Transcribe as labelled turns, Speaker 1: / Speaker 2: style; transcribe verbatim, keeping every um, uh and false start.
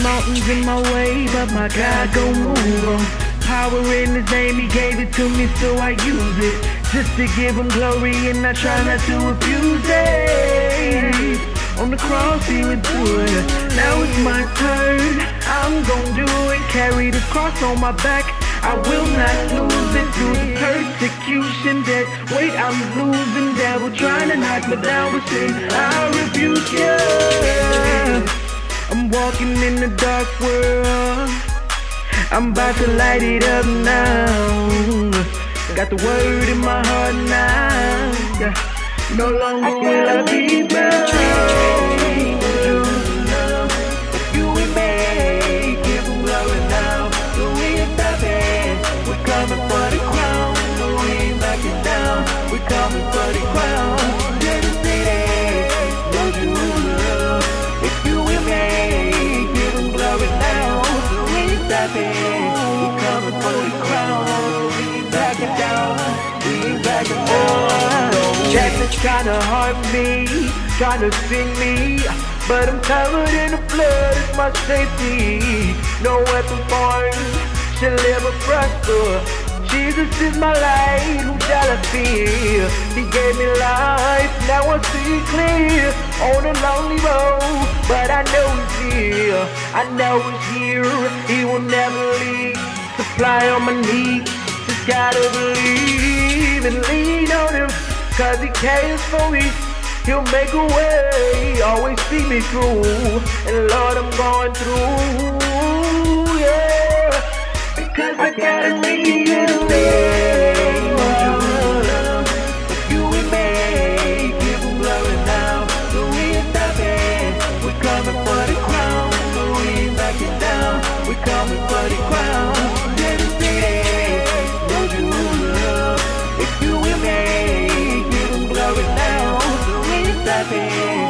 Speaker 1: mountains in my way, but my God gon' move 'em. Power in His name, He gave it to me, so I use it. Just to give Him glory, and I try not to abuse it. On the cross He went through it. Now it's my turn, I'm gon' do it. Carry the cross on my back, I will not lose it. Through the persecution, that weight I'm losing. Devil trying to knock me down, but sin, I rebuke you. I'm walking in the dark world, I'm about to light it up now. Got the word in my heart now. No longer will I be bound. You and me, give Him glory now. So we ain't stopping, we're coming for the crown. No, we ain't backing down, we're coming for the crown. To the city, no Jerusalem. If you and me, give Him glory now. So we ain't stopping, we're coming for the crown. We ain't backing down, we ain't backing down. Jackson's tryna harm me, tryna sting me, but I'm covered in the blood, it's my safety. No weapon formed shall ever prosper. Jesus is my light, who shall I fear? He gave me life, now I see clear. On a lonely road, but I know He's here. I know He's here, He will never leave. Supply on my needs, just gotta believe and lean on Him. Cause He cares for me, He'll make a way, always see me through. And Lord, I'm going through, yeah. Because I gotta make it in the you and me, give Him glory now. So we ain't stopping, we're coming for the crown. So we ain't backing down, we're coming for the crown. To the city, no Jerusalem. If you and me, glory now, so we ain't stopping.